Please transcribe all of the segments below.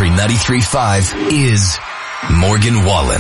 Country 93.5 is Morgan Wallen.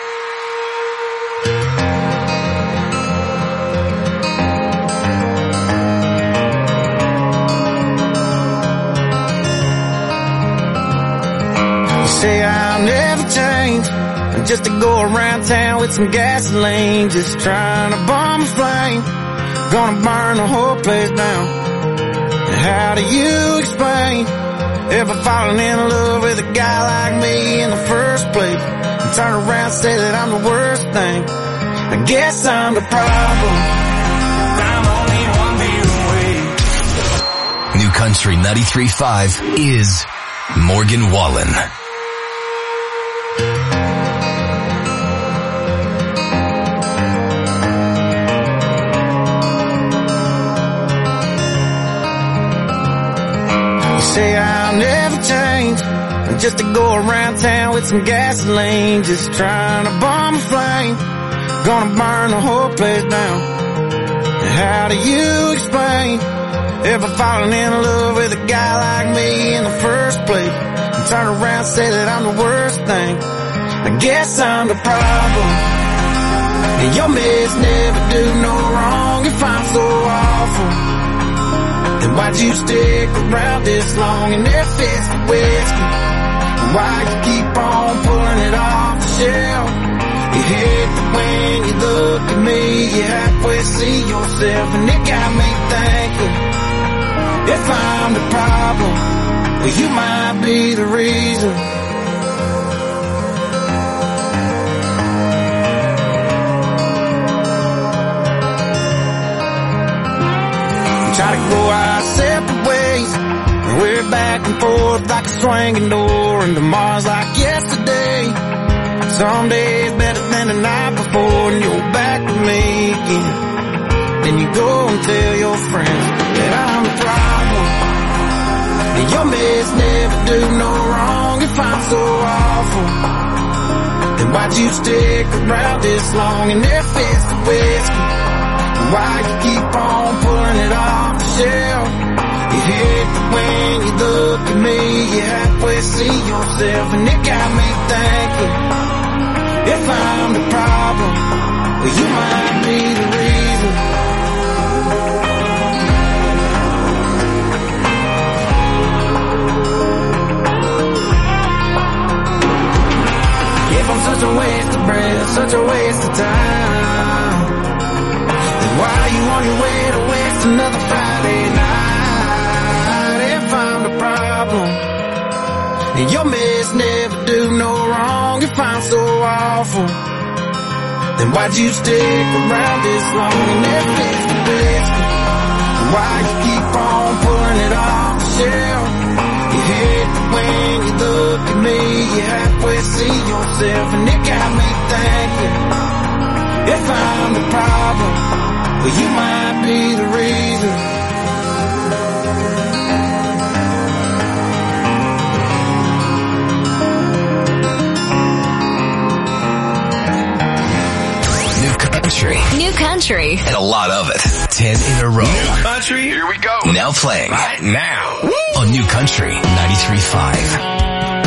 You say I'll never change, just to go around town with some gasoline, just trying to bomb a flame, gonna burn the whole place down. How do you explain ever falling in love with a guy like me in the first place, and turn around and say that I'm the worst thing? I guess I'm the problem. I'm only one beer away. New Country 93.5 is Morgan Wallen. Say I'll never change, just to go around town with some gasoline, just trying to bomb a flame, gonna burn the whole place down. How do you explain ever falling in love with a guy like me in the first place, and turn around and say that I'm the worst thing? I guess I'm the problem, and your mess never do no wrong. If I'm so awful, then why'd you stick around this long? And if it's the whiskey, why you keep on pulling it off the shelf? You hate that when you look at me, you halfway see yourself, and it got me thinking, if I'm the problem, well, you might be the reason. Try to go our separate ways, and we're back and forth like a swinging door, and tomorrow's like yesterday. Some days better than the night before, and you're back with me again. Then you go and tell your friends that I'm the problem, and your mess never do no wrong. If I'm so awful, then why'd you stick around this long? And if it's the whiskey, why you keep on pulling it off the shelf? You hate that when you look at me, you halfway see yourself, and it got me thinking, if I'm the problem, well, you might be the reason. If I'm such a waste of breath, such a waste of time, why are you on your way to waste another Friday night? If I'm the problem, and your mess never do no wrong. If I'm so awful, then why'd you stick around this long? And if it's the whiskey, why you keep on pulling it off the shelf? You hate that when you look at me, you halfway see yourself, and it got me thinking, if I'm the problem, well, you might be the reason. New country. And a lot of it. 10 in a row. New country. Here we go. Now playing. Right now. Woo! On New Country 93.5.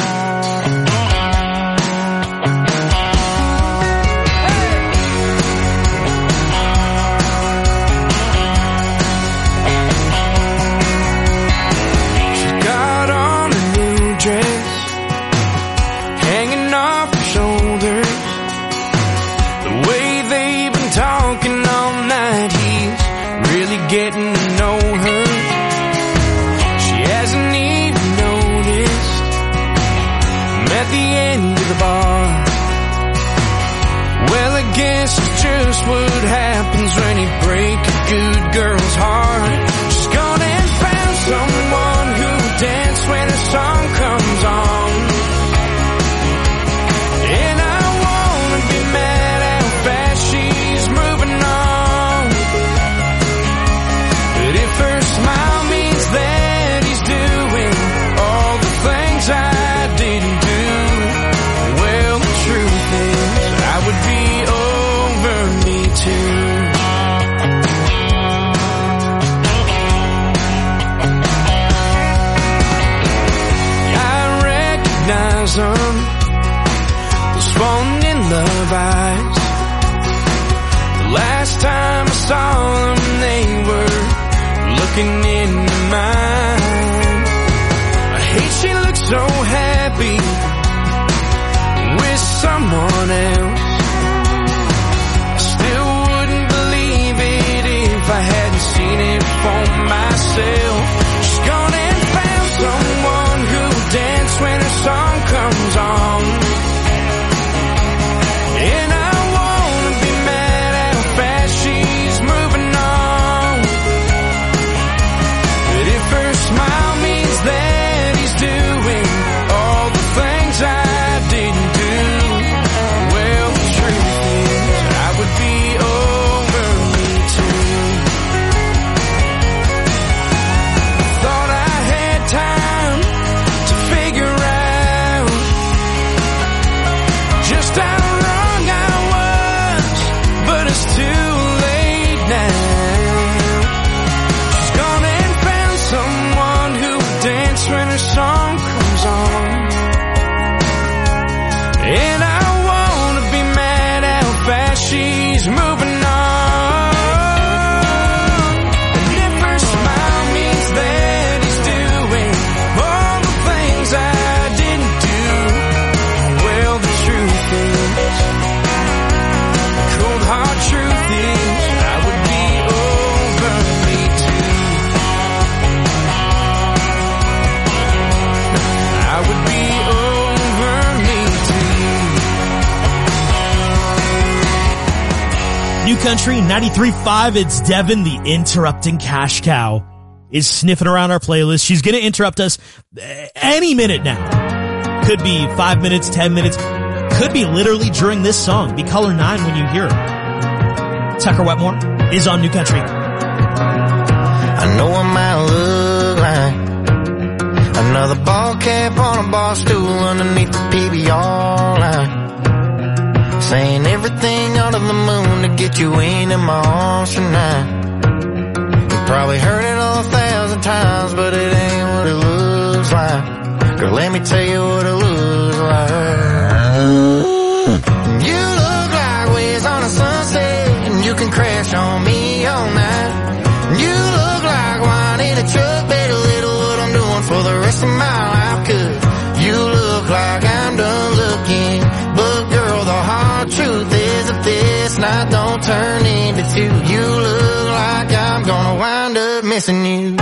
Getting to know her, she hasn't even noticed. I'm at the end of the bar. Well, I guess it's just what happens when you break a good girl's heart. She's gone and found someone who'll dance when a song comes on. And I wanna be mad how fast she's moving on. But if her smile means that he's doing all the things I didn't do, well, the truth is I would be over me too. saw them, they were looking into mine. I hate she looks so happy with someone else. I still wouldn't believe it if I hadn't seen it for myself. She's gone and found someone who'll dance when her song comes on. And I wanna be mad at how fast she's moving on. But if her smile means that he's doing all the things I didn't do, well, the truth is I would be over me too. Thought I had time to figure out just how wrong I was, but it's too late now. She's gone and found someone who will dance when her song comes on. And I wanna be mad at how fast she's moving on. And if her smile means that he's doing all the things I didn't do, well, the truth is, the cold hard truth is, I would be over me too. I would be over me too. New Country 93.5, it's Devin, the interrupting cash cow, is sniffing around our playlist. She's gonna interrupt us any minute now. Could be 5 minutes, 10 minutes, could be literally during this song. Be caller 9 when you hear it. Tucker Wetmore is on New Country. I know I might look like another ball cap on a bar stool underneath the PBR line, saying everything under the moon to get you into my arms tonight. You probably heard it 1,000 times, but it ain't what it looks like. Girl, let me tell you what it looks like. You look like waves on a sunset, and you can crash on me all night. You look like wine in a truck, better little what I'm doing for the rest of my life. 'Cause you look like I'm done looking, but girl, the hard truth is if this night don't turn into two, you look like I'm gonna wind up missing you.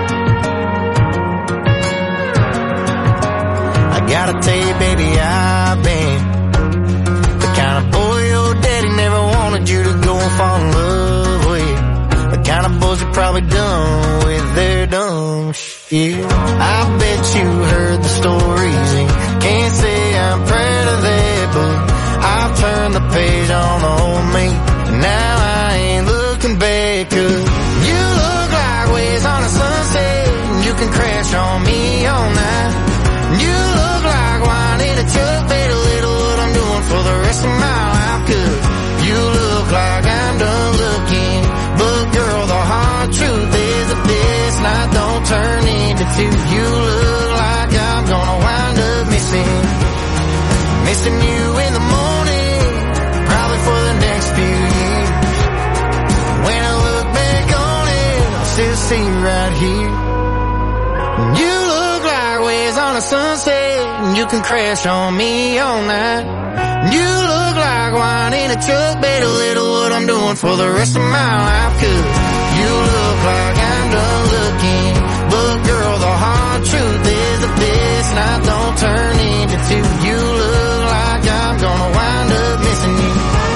I gotta tell you, baby, I've been the kind of boy your daddy never wanted you to go and fall in love with. The kind of boys are probably done with their dumb shit. I bet you heard the stories and can't say I'm proud of that, but I've turned the page on old me, and now I ain't looking back. 'Cause you look like waves on a sunset, and you can crash on me all night. You look like wine in a truck, better little what I'm doing for the rest of my life. 'Cause you look like I'm done looking, but girl, the hard truth is if this night don't turn into two, you look like I'm gonna wind up missing you in the morning, probably for the next few years. When I look back on it, I'll still see you right here. You look like waves on a sunset, and you can crash on me all night. You look like wine in a truck, better little what I'm doing for the rest of my life. 'Cause you look like I'm done looking, but girl, the hard truth is if this night don't turn into two, you look like I'm gonna wind up missing you.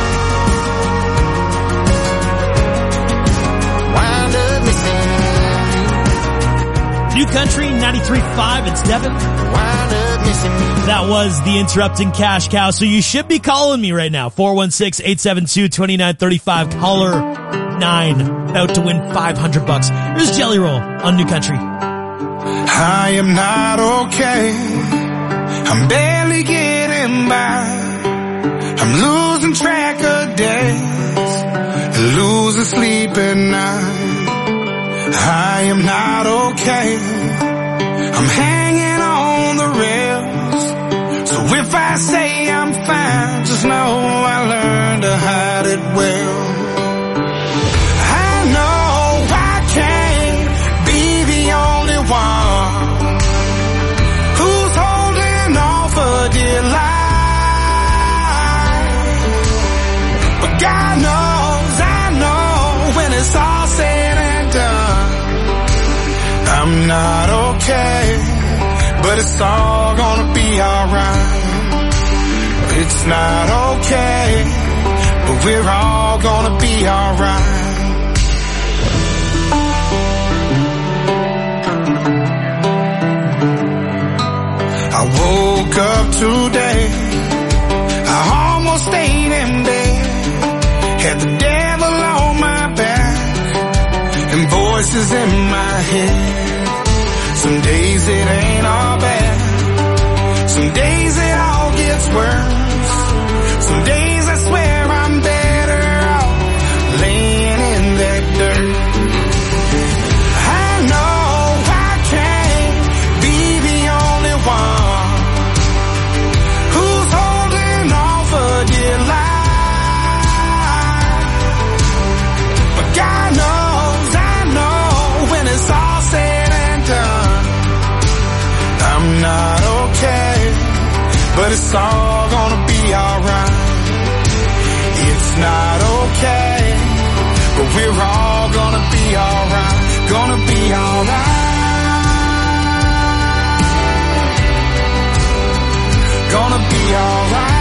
Wind up missing you. New Country 93.5, it's Devin. Wind up missing you. That was the interrupting cash cow. So you should be calling me right now. 416-872-2935. Caller 9. About to win $500. Here's Jelly Roll on New Country. I am not okay. I'm barely getting by. I'm losing track of days, losing sleep at night. I am not okay. I'm hanging on the rails. So if I say I'm fine, just know I learned to hide it well. I'm not okay, but it's all gonna be alright. It's not okay, but we're all gonna be alright. I woke up today, I almost stayed in bed, had the devil on my back, and voices in my head. Some days it ain't all bad, some days it all gets worse. Some days I swear I'm better off laying in that dirt. I know I can't be the only one who's holding on for dear life. But God knows, I know when it's all said and done, I'm not okay, but it's all gonna be alright. It's not okay, but we're all gonna be alright. Gonna be alright. Gonna be alright.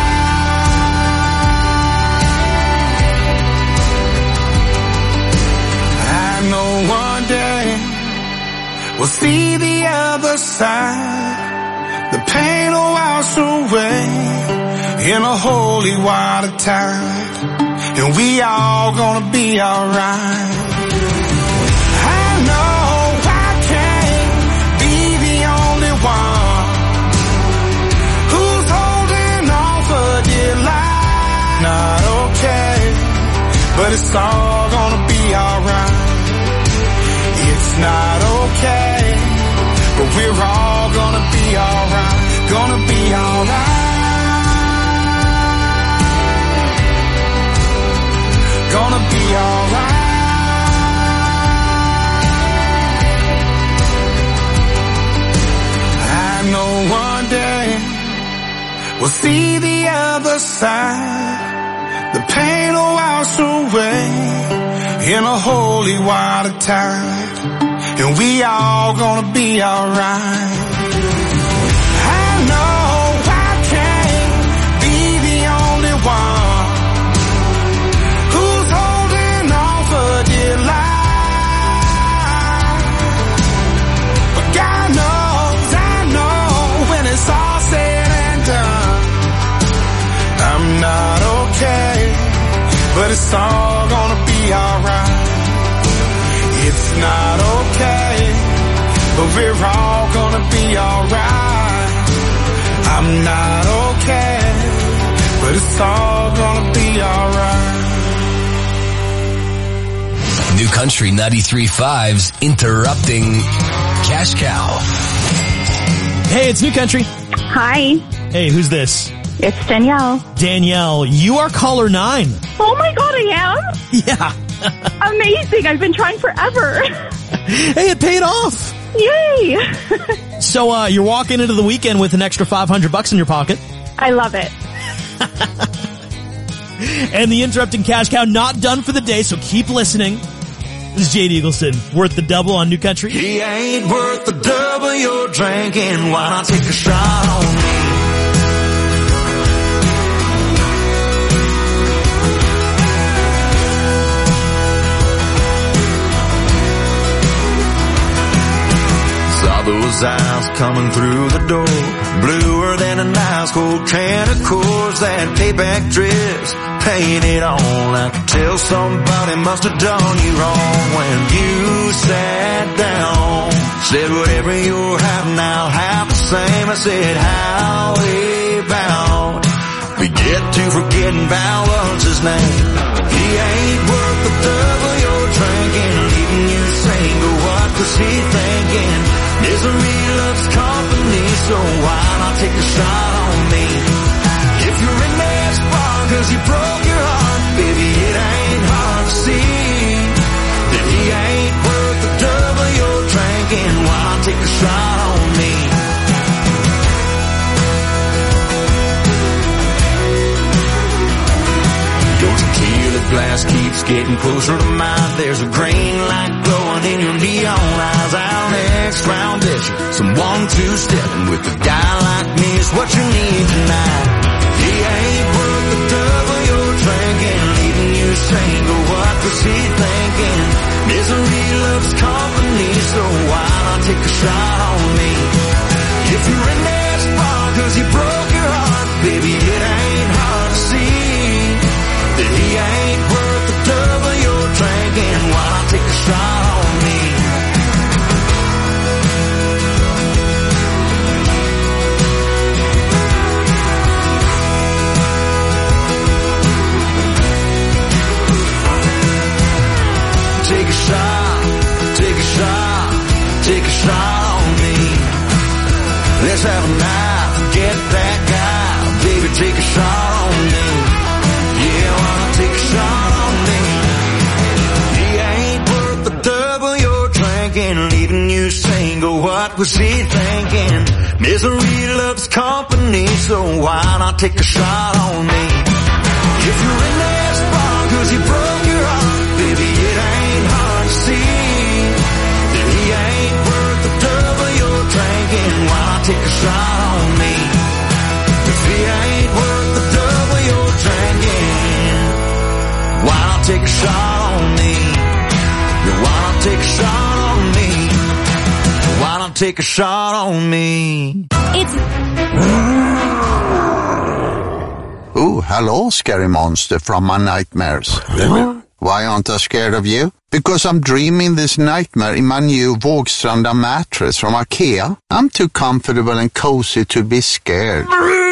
I know one day we'll see the other side. The pain will wash away in a holy water tide, and we all gonna be alright. I know I can't be the only one who's holding on for dear life. Not okay, but it's all gonna be alright. It's not okay, but we're all gonna be alright. Gonna be alright. Gonna be alright. I know one day we'll see the other side. The pain will wash away in a holy water tide, and we all gonna be alright. I know I can't be the only one who's holding on for dear life. But God knows, I know when it's all said and done, I'm not okay, but it's all gonna be alright. It's not okay, but we're all gonna be alright. I'm not okay, but it's all gonna be alright. New Country 93.5's Interrupting Cash Cow. Hey, it's New Country. Hi, Hey, who's this? it's Danielle. Danielle, you are caller 9. Oh my God, I am? Yeah. Amazing. I've been trying forever. Hey, it paid off. Yay. So, you're walking into the weekend with an extra $500 in your pocket. I love it. And the Interrupting Cash Cow not done for the day, so keep listening. This is Jade Eagleson, worth the double on New Country. He ain't worth the double you're drinking. Why not take a shot on me? Saw those eyes coming through the door, bluer than an ice cold can of Coors. That payback dress painted on. I could tell somebody must have done you wrong when you sat down. Said whatever you're having, I'll have the same. I said how about we get to forgetting about what's his name. He ain't worth the double you're drinking, leaving you single. What was he thinking? Misery loves company, so why not take a shot on me? If you're in that spot 'cause you broke your heart, baby, it ain't hard to see that he ain't worth the double you're drinking. Why not take a shot on me? Your tequila glass keeps getting closer to mine. There's a green light glowing in your neon eyes. Our next pleasure. Someone to step in with a guy like me is what you need tonight. He ain't worth the double you're drinking, leaving you single. What was he thinking? Misery loves company, so why not take a shot on me? If you're in that spot 'cause he broke your heart, baby, it ain't hard to see that he ain't worth the double you're drinking. Why not take a shot on me? Take a shot, take a shot, take a shot on me. Let's have a night, forget that guy. Baby, take a shot on me. Yeah, wanna take a shot on me. He ain't worth the double you're drinking, leaving you single. What was he thinking? Misery loves company, so why not take a shot on me? If you're in that spot 'cause he broke your heart, baby, it ain't hard to see that he ain't worth the double you're drinking. Why not take a shot on me? If he ain't worth the double you're drinking, why not take a shot on me? Why not take a shot on me? Why not take a shot on me? Oh, hello, scary monster from my nightmares. Why aren't I scared of you? Because I'm dreaming this nightmare in my new Vågstranda mattress from IKEA. I'm too comfortable and cozy to be scared.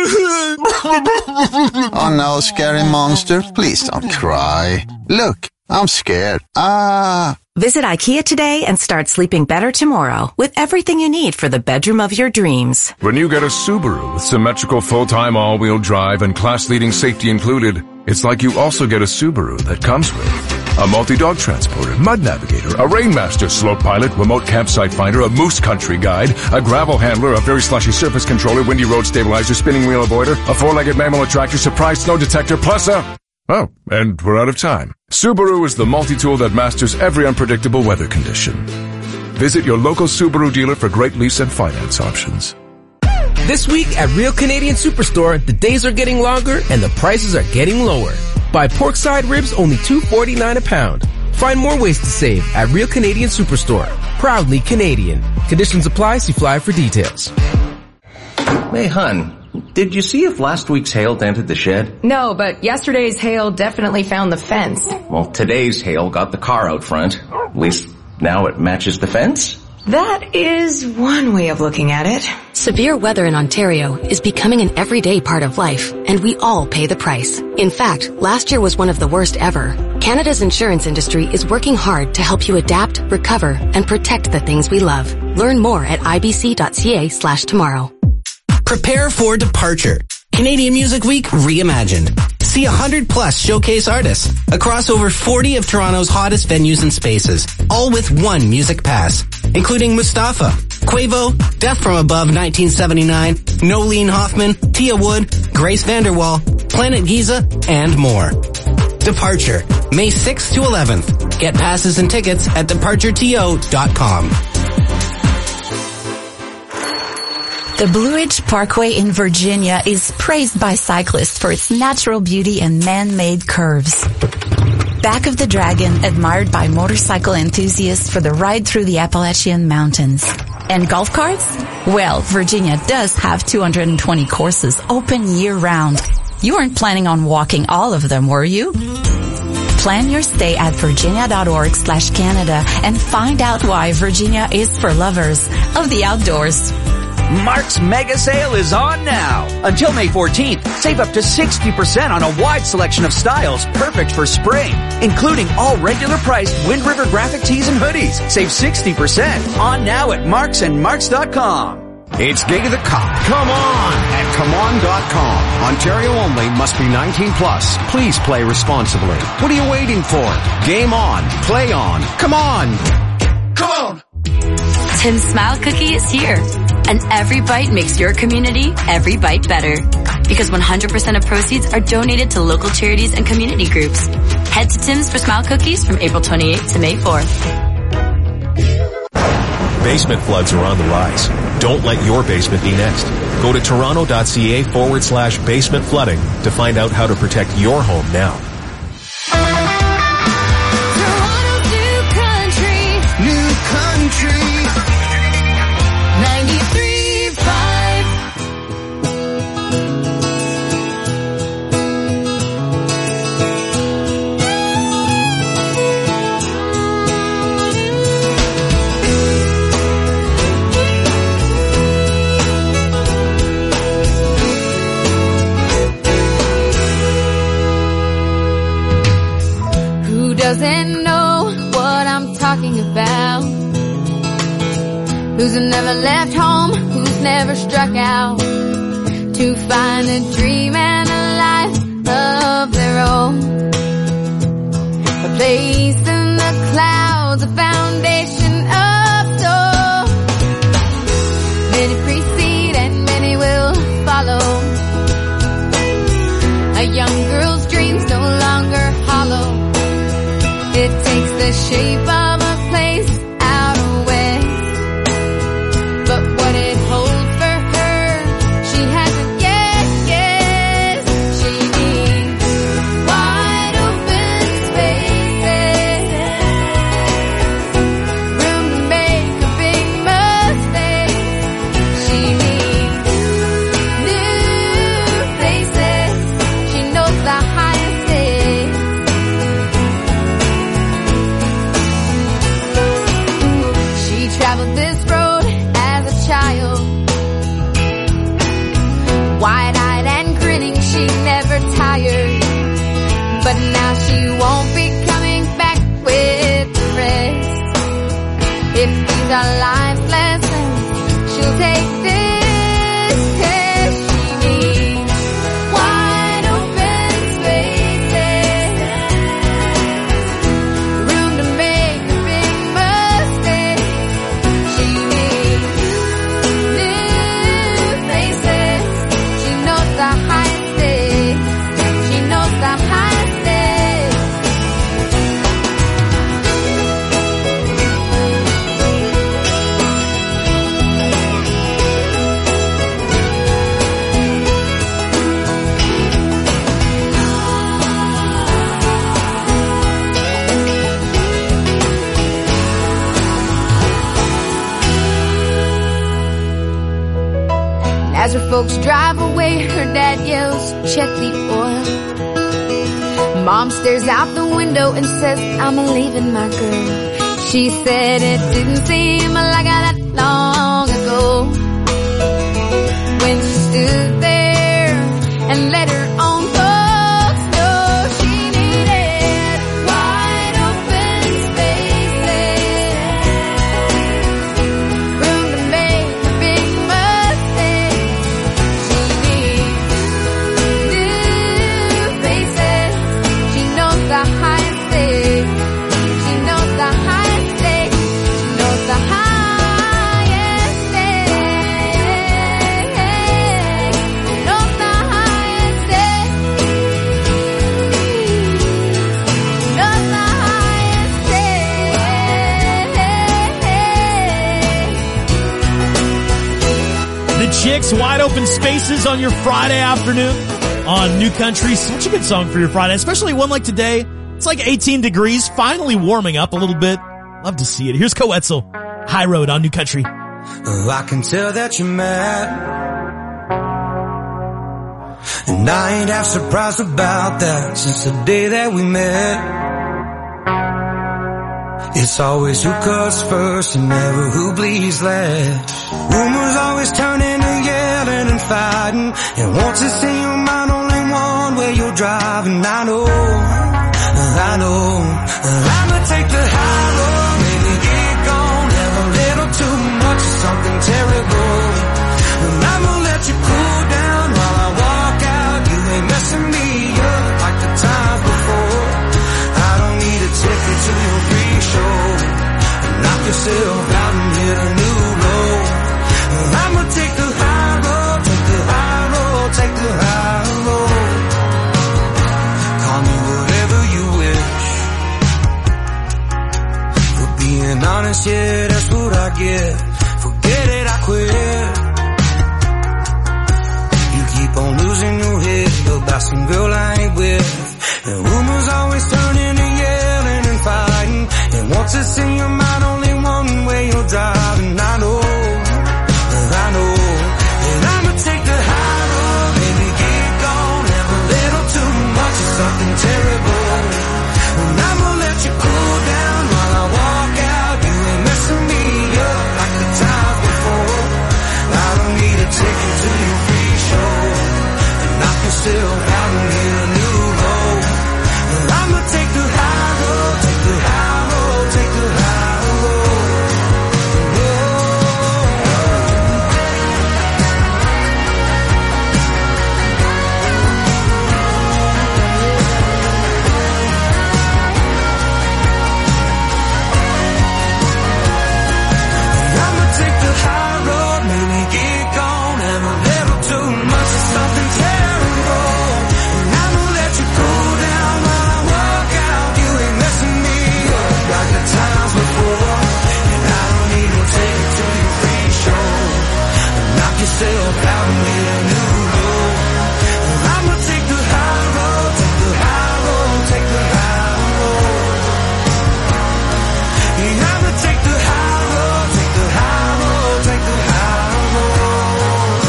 Oh no, scary monster, please don't cry. Look, I'm scared. Visit IKEA today and start sleeping better tomorrow with everything you need for the bedroom of your dreams. When you get a Subaru with symmetrical full-time all-wheel drive and class-leading safety included, it's like you also get a Subaru that comes with a multi-dog transporter, mud navigator, a Rainmaster slope pilot, remote campsite finder, a moose country guide, a gravel handler, a very slushy surface controller, windy road stabilizer, spinning wheel avoider, a four-legged mammal attractor, surprise snow detector, plus a... Oh, and we're out of time. Subaru is the multi-tool that masters every unpredictable weather condition. Visit your local Subaru dealer for great lease and finance options. This week at Real Canadian Superstore, the days are getting longer and the prices are getting lower. Buy porkside ribs only $2.49 a pound. Find more ways to save at Real Canadian Superstore. Proudly Canadian. Conditions apply. See flyer for details. Hey, hun. Did you see if last week's hail dented the shed? No, but yesterday's hail definitely found the fence. Well, today's hail got the car out front. At least now it matches the fence. That is one way of looking at it. Severe weather in Ontario is becoming an everyday part of life, and we all pay the price. In fact, last year was one of the worst ever. Canada's insurance industry is working hard to help you adapt, recover, and protect the things we love. Learn more at ibc.ca/tomorrow. Prepare for departure. Canadian Music Week reimagined. See 100+ showcase artists across over 40 of Toronto's hottest venues and spaces, all with one music pass, including Mustafa, Quavo, Death from Above 1979, Nolene Hoffman, Tia Wood, Grace Vanderwall, Planet Giza, and more. Departure, May 6th to 11th. Get passes and tickets at departureto.com. The Blue Ridge Parkway in Virginia is praised by cyclists for its natural beauty and man-made curves. Back of the Dragon, admired by motorcycle enthusiasts for the ride through the Appalachian Mountains. And golf carts? Well, Virginia does have 220 courses open year-round. You weren't planning on walking all of them, were you? Plan your stay at virginia.org/Canada and find out why Virginia is for lovers of the outdoors. Mark's Mega Sale is on now. Until May 14th, save up to 60% on a wide selection of styles perfect for spring, including all regular priced Wind River graphic tees and hoodies. Save 60% on now at Marks and Marks.com. It's Gig of the Cop. Come on at ComeOn.com. Ontario only, must be 19 plus. Please play responsibly. What are you waiting for? Game on. Play on. Come on. Come on. Tim's Smile Cookie is here. And every bite makes your community every bite better. Because 100% of proceeds are donated to local charities and community groups. Head to Tim's for Smile Cookies from April 28th to May 4th. Basement floods are on the rise. Don't let your basement be next. Go to toronto.ca/basement flooding to find out how to protect your home now. New country 93.5. Who doesn't know what I'm talking about? Who's never left home, who's never struck out to find a dream and a life of their own. A place in the clouds, a foundation of soul. Many precede and many will follow. A young girl's dreams no longer hollow. It takes the shape of a place out west. But what it holds for her, she has to guess. She needs wide open spaces, room to make a big mistake. She needs new places. She knows the highest stakes. She traveled this road as a child, wide-eyed and grinning, she never tired. But now she won't be coming back with the rest. If these are life's lessons, she'll take this test. She needs wide open spaces, room to make a big mistake. She needs new faces. She knows the highest stakes. She knows the highest stakes. As her folks drive away, her dad yells, check the oil. Mom stares out the window and says, I'm leaving my girl. She said it didn't seem like that long ago, when she stood there and let her own folks know she needed wide open spaces, room to make a big mistake. She needs new faces. She knows the highest stakes. She knows the highest stakes. She knows the highest stakes. She knows the highest stakes. She knows the highest stakes. The Chicks, Wide Open Spaces on your Friday afternoon on New Country. Such a good song for your Friday, especially one like today. It's like 18 degrees, finally warming up a little bit. Love to see it. Here's Coetzel, High Road on New Country. Oh, I can tell that you're mad, and I ain't half surprised about that since the day that we met. It's always who cuts first and never who bleeds last. Rumors always turn into yelling and fighting, and once it's in your mind only one way you're driving. I know I'ma take the high road, maybe get gone, have a little too much of something terrible, and I'ma let you cool down while I walk out. You ain't messing me up like the times before. I don't need a ticket to your free show. Knock yourself out and hit a new low. I'ma take the high road, take the high road, take the high road. Call me whatever you wish. some girl I ain't with. And rumors always turn into yelling and fighting. And once it's in your mind, only one way you'll drive. And I know. And I'ma take the high road, maybe get gone, have a little too much of something terrible. And I'ma let you cool down while I walk out. You ain't messing me up like the times before. I don't need a ticket to your free show, and I can still have me a new road. And I'ma take the high road, take the high road, take the high road. Yourself out and get a new road. I'ma take the high road, take the high road, take the high road. Yeah, I'ma take the high road, take the high road, take the high road.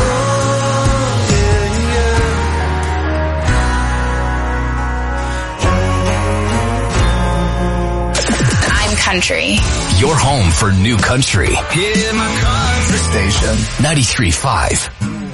Oh, yeah. I'm country. Your home for new country. Yeah, my country station. 93.5.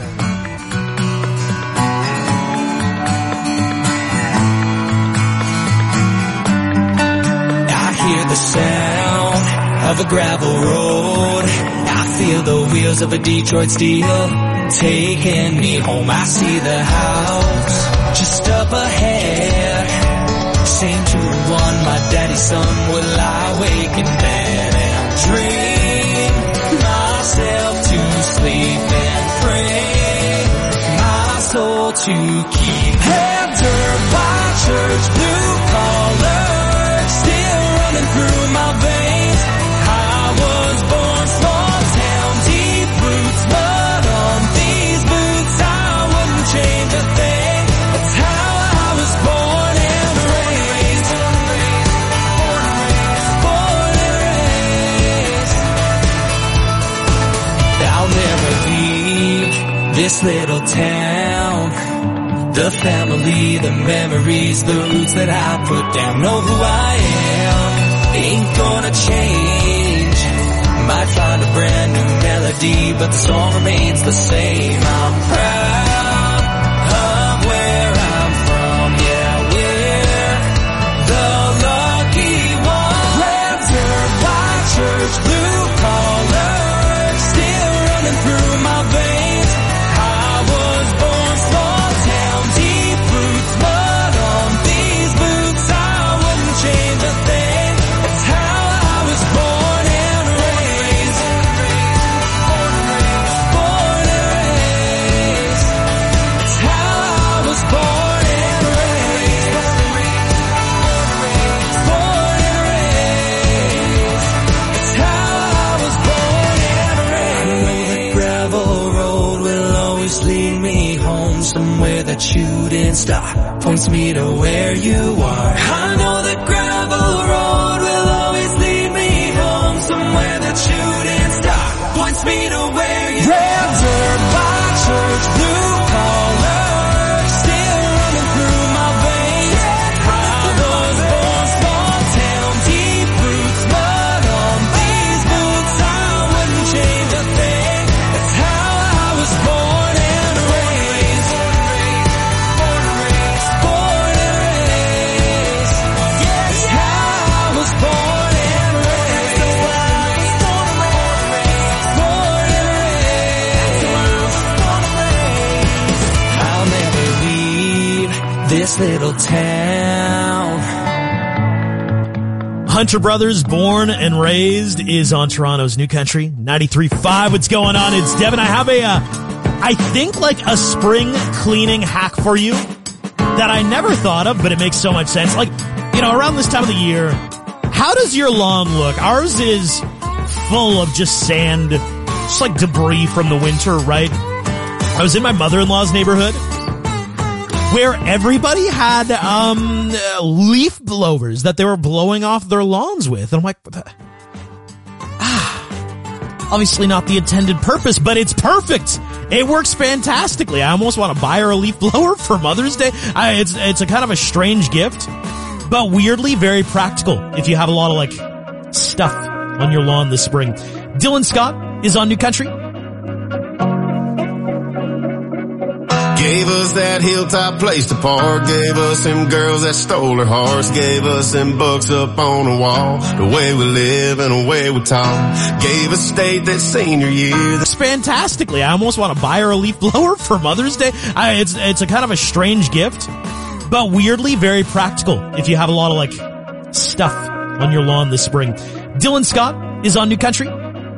I hear the sound of a gravel road. I feel the wheels of a Detroit Steel taking me home. I see the house just up ahead. Same 2-1, my daddy's son will lie awake in bed and dream myself to sleep and pray my soul to keep. Head turned by church, blue collar still running through my veins. I was born small town, deep roots, mud on these boots. I wouldn't change a thing. That's how I was born and raised. Born and raised. I'll never leave this little town. The family, the memories, the roots that I put down. Know who I am, ain't gonna change. Might find a brand new melody, but the song remains the same. I'm proud of where I'm from, yeah, we're the lucky ones. Lantern, white church, blue collar, still running through my veins. I was born small town, deep roots, mud on these boots. I wouldn't change a thing. That's how I was born and raised. Born and raised. That's how I was born and raised. Born and raised. That's how I was born and raised. I know the gravel road will always lead me home, somewhere that you didn't stop, points me to where you are. I know the gravel road will always lead me home, somewhere that you didn't stop, points me to where you are. Red dirt by church, blue collar, still running through my veins. I was born small town, deep roots, mud on these boots. I wouldn't change a thing. That's how I was born and raised. Born and raised. Born and raised. Yes, how I was born and raised. Born and raised. Born and raised. Born and raised. I'll never leave this little town. Hunter Brothers, Born and Raised, is on Toronto's New Country 93.5. What's going on? It's Devin. I have I think like a spring cleaning hack for you that I never thought of, but it makes so much sense. Like, you know, around this time of the year, how does your lawn look? Ours is full of just sand, just like debris from the winter, right? I was in my mother-in-law's neighborhood, where everybody had leaf blowers that they were blowing off their lawns with. And I'm like, obviously not the intended purpose, but it's perfect. It works fantastically. I almost want to buy her a leaf blower for Mother's Day. It's a kind of a strange gift, but weirdly very practical if you have a lot of like stuff on your lawn this spring. Dylan Scott is on New Country. Gave us that hilltop place to park. Gave us them girls that stole her hearts. Gave us them books up on the wall. The way we live and the way we talk. Gave us state that senior year. It's fantastically. I almost want to buy her a leaf blower for Mother's Day. It's a kind of a strange gift, but weirdly very practical if you have a lot of like stuff on your lawn this spring. Dylan Scott is on New Country.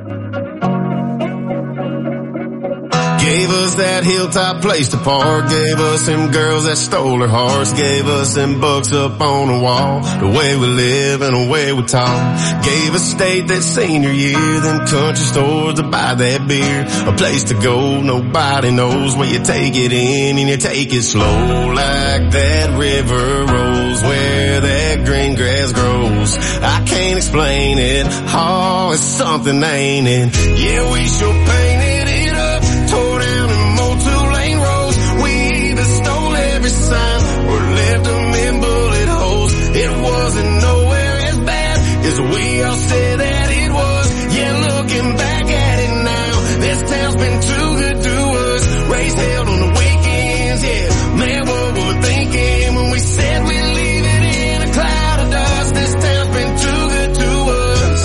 Gave us that hilltop place to park. Gave us them girls that stole her hearts. Gave us them books up on the wall. The way we live and the way we talk. Gave us state that senior year. Them country stores to buy that beer. A place to go, nobody knows where you take it in and you take it slow. Like that river rolls where that green grass grows. I can't explain it. Oh, it's something, ain't it? Yeah, we sure painted it up. Tore down and mowed 2-lane roads. We either stole every sign or left them in bullet holes. It wasn't nowhere as bad as we all said that it was. Yeah, looking back at it now, this town's been too good to us. Race held on the weekends, yeah. Man, what were we thinking when we said we'd leave it in a cloud of dust? This town's been too good to us.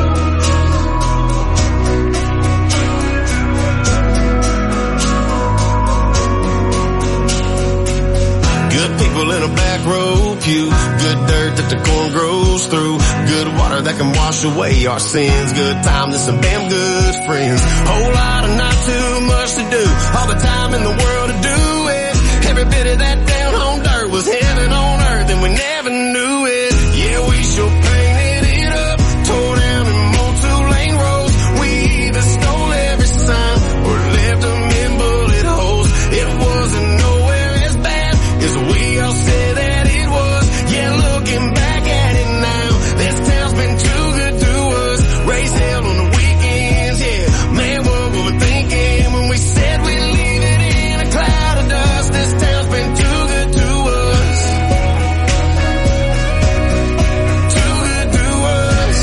Good people in a back row pew. Good dirt that the corn grows through. Good water that can wash away our sins. Good times and some damn good friends. Whole lot of not too much to do. All the time in the world to do it. Every bit of that down home dirt was heaven on earth and we never knew it. Yeah, we sure painted it up. Tore down and mowed 2-lane roads. We either stole every sign or left them in bullet holes. It wasn't nowhere as bad as we all said that it was. Yeah, looking back at it now, this town's been too good to us. Race held on the weekends, yeah. Man, what were we thinking when we said we'd leave it in a cloud of dust? This town's been too good to us. Too good to us.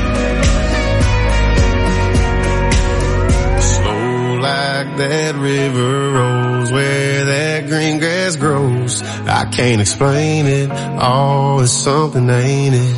Slow like that river rolls where that green grass grows. I can't explain it. Oh, it's something, ain't it?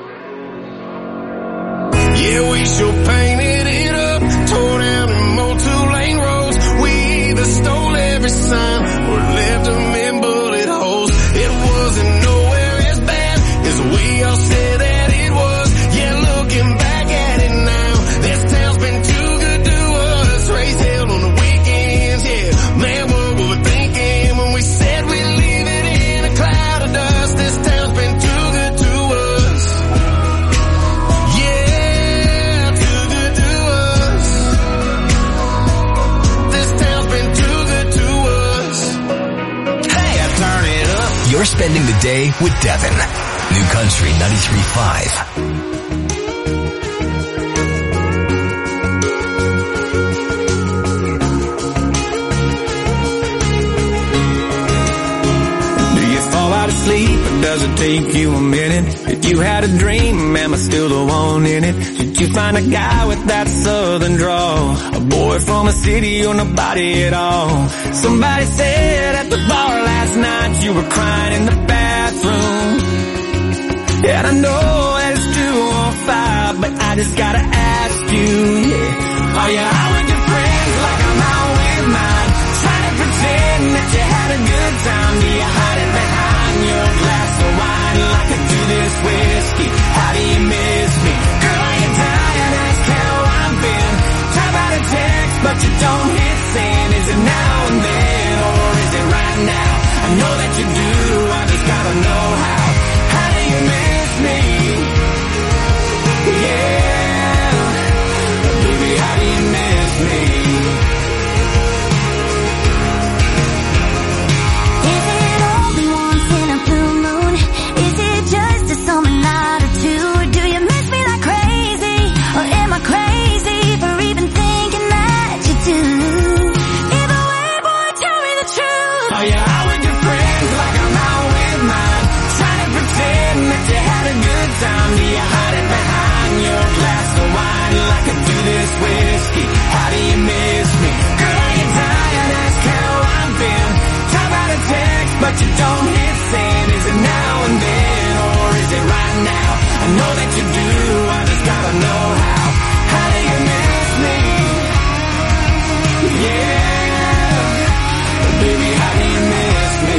Yeah, we sure painted it up. Tore down and mowed 2-lane roads. We either stole every sign or left them in bullet holes. It wasn't nowhere as bad as we all said that it was. Yeah, looking back at it now, this town's been too good to us. Race held on the weekends, yeah. Man, what were we thinking when we said we'd leave it in a cloud of dust? This town's been too good to us. Yeah, too good to us. This town's been too good to us. Hey, turn it up. You're spending the day with Devin. New Country 93.5. Fall out of sleep, or does it take you a minute? If you had a dream, am I still the one in it? Did you find a guy with that southern drawl? A boy from a city or nobody at all? Somebody said at the bar last night you were crying in the bathroom. And I know that it's 2:05, but I just gotta ask you, yeah. Are you out with your friends like I'm out with mine? Trying to pretend that you had a good time. Do you hide it behind your glass of wine like I do this whiskey? How do you miss me? Girl, are you tired? Ask how I've been. Try about a text, but you don't hit send. Is it now and then, or is it right now? I know that you do, I just gotta know how. How do you miss me? Yeah, baby, how do you miss me? Is it you don't hit sand. Is it now and then, or is it right now? I know that you do, I just gotta know how. How do you miss me? Yeah, baby, how do you miss me?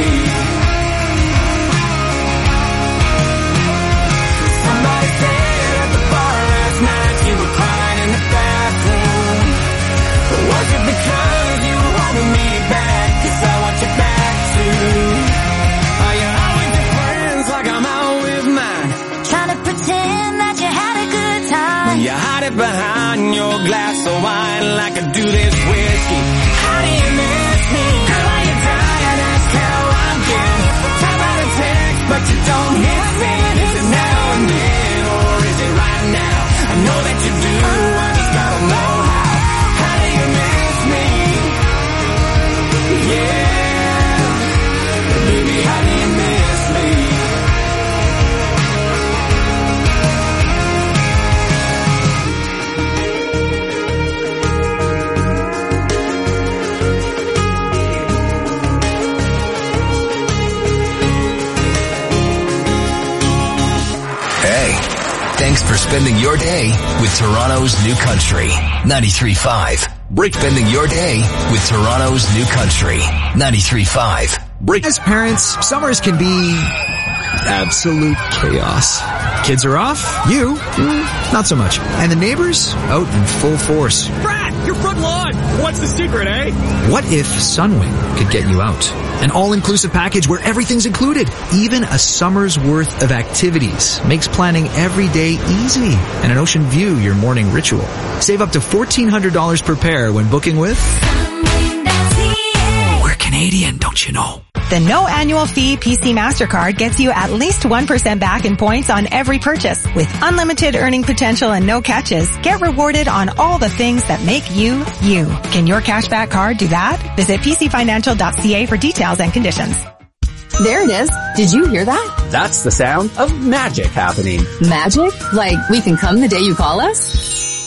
Somebody said at the bar last night you were crying in the bathroom. Was it because you wanted me back? 'Cause I want you back too. Are you out with your friends like I'm out with mine? Trying to pretend that you had a good time. You hide it behind your glass of wine like I do this whiskey. How do you miss me? Girl, are you dying? Ask how I'm doing. Type out a text, but you don't hit send. Is it now and then, or is it right now? I know that you do, I just gotta know how. How do you miss me? Yeah, baby, how do you miss me? Thanks for spending your day with Toronto's New Country 93.5. Spending your day with Toronto's New Country 93.5. As parents, summers can be absolute chaos. Kids are off, you, not so much. And the neighbors, out in full force. Brad, your front lawn! What's the secret, eh? What if Sunwing could get you out? An all-inclusive package where everything's included. Even a summer's worth of activities makes planning every day easy. And an ocean view your morning ritual. Save up to $1,400 per pair when booking with... We're Canadian, don't you know? The no annual fee PC MasterCard gets you at least 1% back in points on every purchase. With unlimited earning potential and no catches, get rewarded on all the things that make you, you. Can your cashback card do that? Visit pcfinancial.ca for details and conditions. There it is. Did you hear that? That's the sound of magic happening. Magic? Like we can come the day you call us?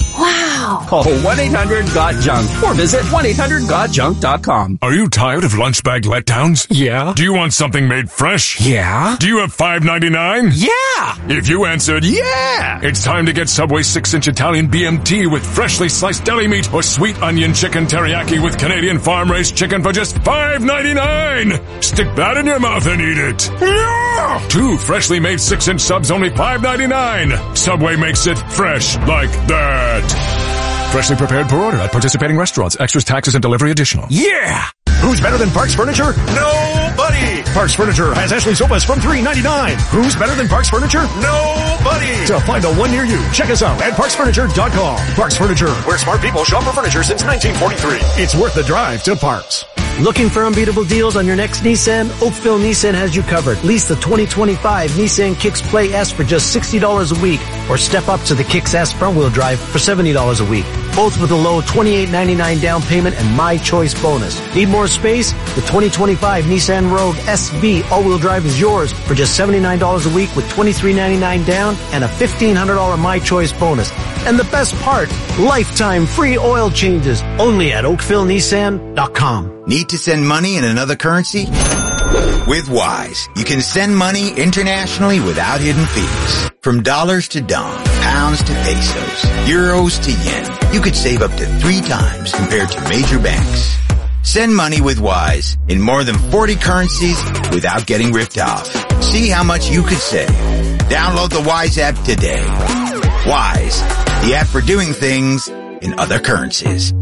Wow. Call 1-800-GOT-JUNK or visit 1-800-GOT-JUNK.com. Are you tired of lunch bag letdowns? Yeah. Do you want something made fresh? Yeah. Do you have $5.99? Yeah. If you answered yeah, it's time to get Subway 6-inch Italian BMT with freshly sliced deli meat or sweet onion chicken teriyaki with Canadian farm-raised chicken for just $5.99. Stick that in your mouth and eat it. Yeah. 2 freshly made 6-inch subs, only $5.99. Subway makes it fresh like that. Freshly prepared per order at participating restaurants. Extras, taxes, and delivery additional. Yeah! Who's better than Parks Furniture? Nobody! Parks Furniture has Ashley sofas from $3.99. Who's better than Parks Furniture? Nobody! To find a one near you, check us out at parksfurniture.com. Parks Furniture, where smart people shop for furniture since 1943. It's worth the drive to Parks. Looking for unbeatable deals on your next Nissan? Oakville Nissan has you covered. Lease the 2025 Nissan Kicks Play S for just $60 a week, or step up to the Kicks S front-wheel drive for $70 a week. Both with a low $28.99 down payment and My Choice bonus. Need more space? The 2025 Nissan Rogue SV all-wheel drive is yours for just $79 a week with $23.99 down and a $1,500 My Choice bonus. And the best part, lifetime free oil changes only at OakvilleNissan.com. Need to send money in another currency? With Wise, you can send money internationally without hidden fees. From dollars to dong, pounds to pesos, euros to yen, you could save up to 3 times compared to major banks. Send money with Wise in more than 40 currencies without getting ripped off. See how much you could save. Download the Wise app today. Wise, the app for doing things in other currencies.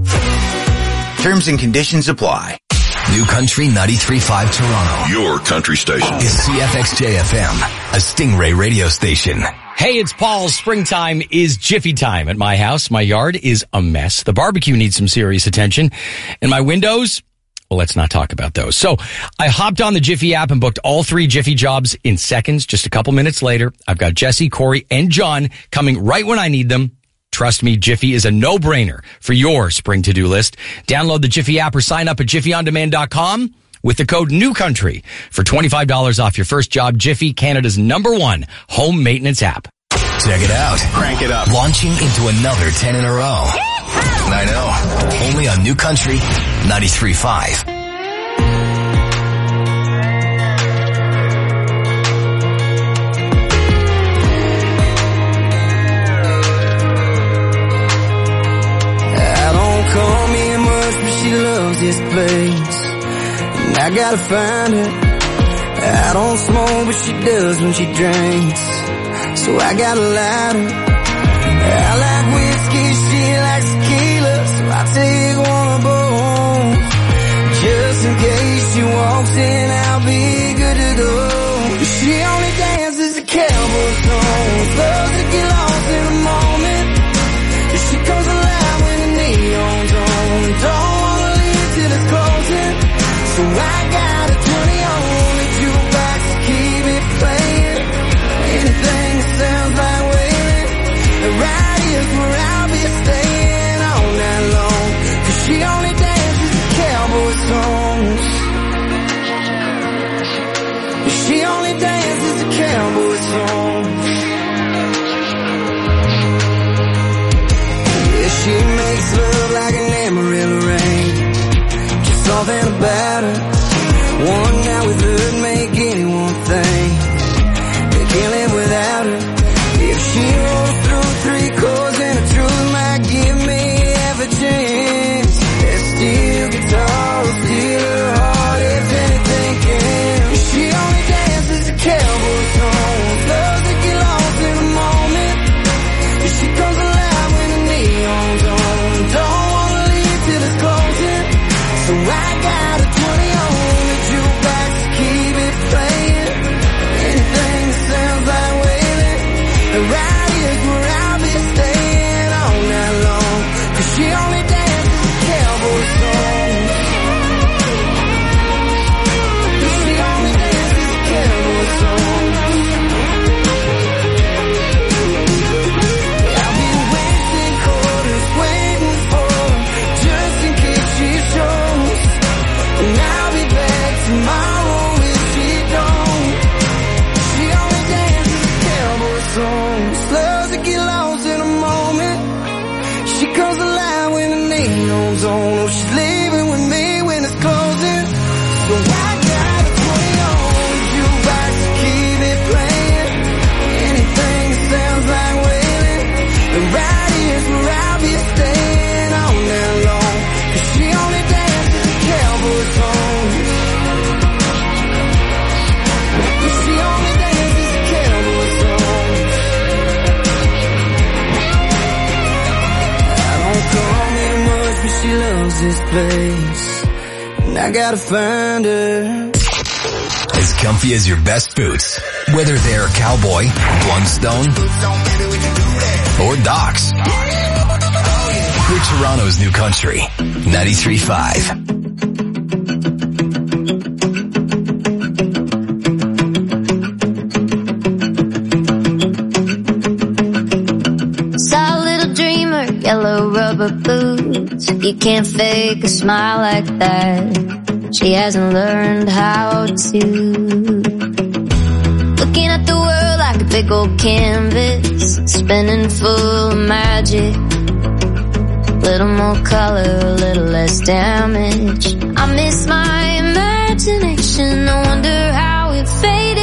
Terms and conditions apply. New Country 93.5 Toronto. Your country station. Is CFXJ-FM, a Stingray radio station. Hey, it's Paul. Springtime is Jiffy time at my house. My yard is a mess. The barbecue needs some serious attention. And my windows, well, let's not talk about those. So I hopped on the Jiffy app and booked all 3 Jiffy jobs in seconds. Just a couple minutes later, I've got Jesse, Corey, and John coming right when I need them. Trust me, Jiffy is a no-brainer for your spring to-do list. Download the Jiffy app or sign up at jiffyondemand.com with the code NEWCOUNTRY for $25 off your first job. Jiffy, Canada's #1 home maintenance app. Check it out. Crank it up. Launching into another 10 in a row. I know. Only on New Country 93.5. she loves this place, and I gotta find her. I don't smoke, but she does when she drinks, so I got a lighter. I like whiskey, she likes tequila, so I take one of both. Just in case she walks in, I'll be good to go. She only dances to cowboy songs, loves to get lost in the moment. She comes alive when the neon's on, don't wanna leave till it's closing. So I got a 20 on the jukebox to keep it playing. Anything that sounds like wailing, right here's where I'll be staying all night long. 'Cause she only dances to cowboy songs. She only dances to cowboy songs. Yeah, she makes love like an Amarillo rain. Just something about her. One night with her make anyone think they can't live without her. If she rolls through 3 chords and the truth might give me half a chance, that steel guitar will steal her heart if anything can. She only dances to cowboy songs, loves to get lost in the moment. She comes alive when the neon's on, don't wanna leave till it's closing. So I got a 20 on the jukebox to keep it playing. Anything that sounds like wailing, right here's where I'll be staying all night long. 'Cause she only dances to cowboy songs. She only dances to cowboy songs. I've been wasting quarters waiting for her, just in case she shows. And I'll be back tomorrow if she don't. She only dances to cowboy songs, loves to get lost in a moment. She comes alive when the neon's on. Oh, she's leaving with me when it's closing. So I got a 20 on the jukebox to keep it playing. Anything that sounds like wailing, and right here's where I'll be staying all night long. 'Cause she only dances to cowboy songs. She only dances to cowboy songs. I don't come in much, but she loves this place, and I gotta find her. As comfy as your best boots, whether they're cowboy, Blundstone, or Docs. We're Toronto's new country, 93.5. Saw a little dreamer, yellow rubber boots. You can't fake a smile like that. She hasn't learned how to. Looking at the world like a big old canvas, spinning full of magic. Little more color, a little less damage. I miss my imagination, I wonder how it faded.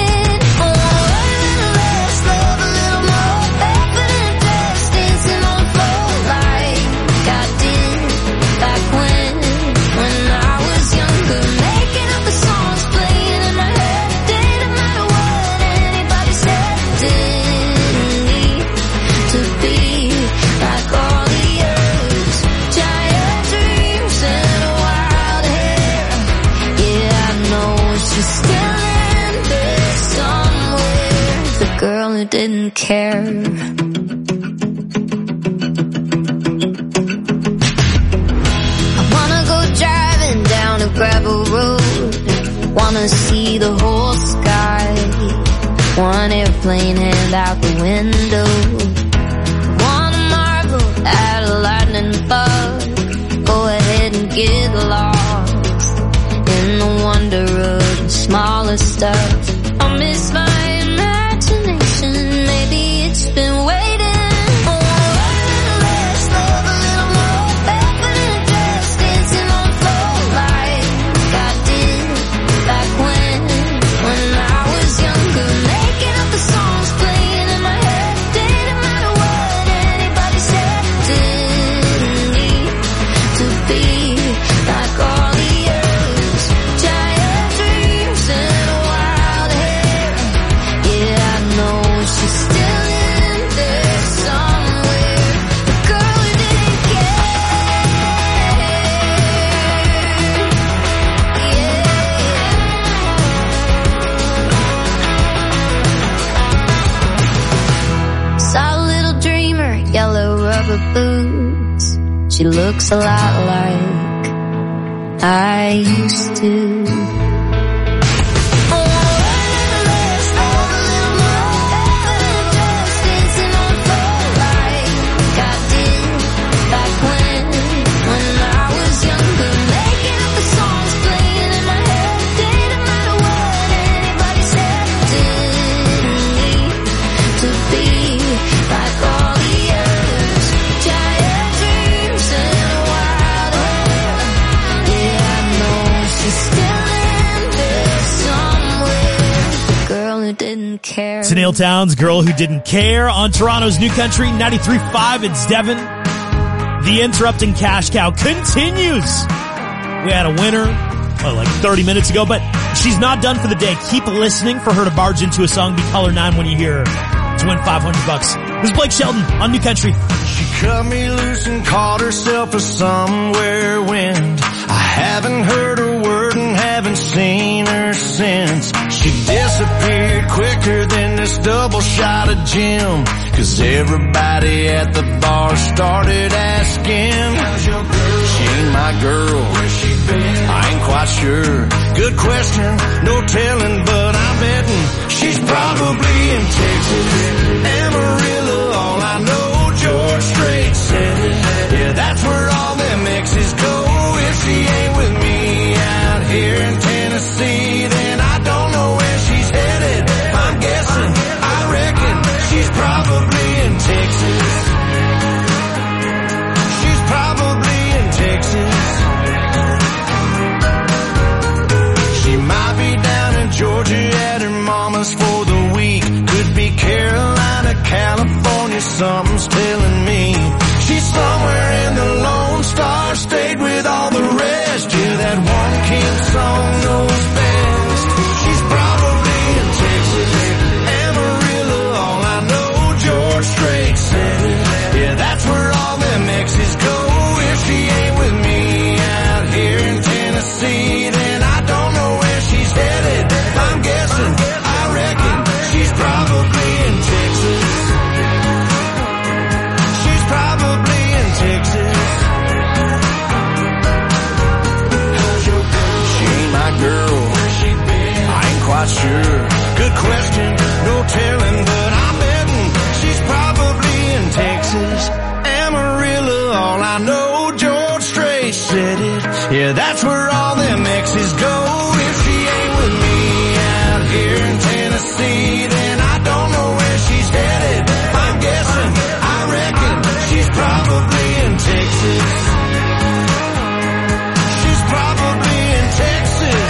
Girl who didn't care. I wanna go driving down a gravel road, wanna see the whole sky, one airplane hand out the window, wanna marvel at a lightning bug, go ahead and get lost in the wonder of the smaller stuff. I miss my maybe it's been waiting for a little less love, a little more barefoot in a dress, dancing on the floor like I did back when I was younger, making up the songs playing in my head. Didn't matter what anybody said, didn't need to be she looks a lot like I used to. Tenille Townes, Girl Who Didn't Care on Toronto's New Country 93.5. It's Devin. The Interrupting Cash Cow continues. We had a winner like 30 minutes ago, but she's not done for the day. Keep listening for her to barge into a song. Be caller 9 when you hear her to win $500. This is Blake Shelton on New Country. She cut me loose and caught herself a somewhere wind. I haven't heard a word and haven't seen her since. She disappeared quicker than this double shot of gin. 'Cause everybody at the bar started asking, how's your girl? She ain't my girl. Where's she been? I ain't quite sure. Good question, no telling, but I'm betting she's probably in Texas. Amarillo, all I know, George Strait said it. Yeah, that's where all them exes go. If she ain't with me out here in Tennessee, then I don't know where she's headed. I'm guessing, I reckon she's probably in Texas. She's probably in Texas. She might be down in Georgia at her mama's for the week. Could be Carolina, California, something's telling me. She's somewhere in the Lone Star State with all the rest. Yeah, that one kid song knows best. She's probably in Texas. Amarillo, all I know, George Strait said it. Yeah, that's where all them exes go. If she ain't with me out here in Tennessee, then I don't know where she's headed. I'm guessing, I reckon she's probably in Texas. She's probably in Texas. She ain't my girl. I ain't quite sure. Good question, no telling, but I'm betting she's probably in Texas. Amarillo, all I know, George Strait said it. Yeah, that's where all them exes go. If she ain't with me out here in Tennessee, then I don't know where she's headed. I'm guessing, I reckon she's probably in Texas. She's probably in Texas.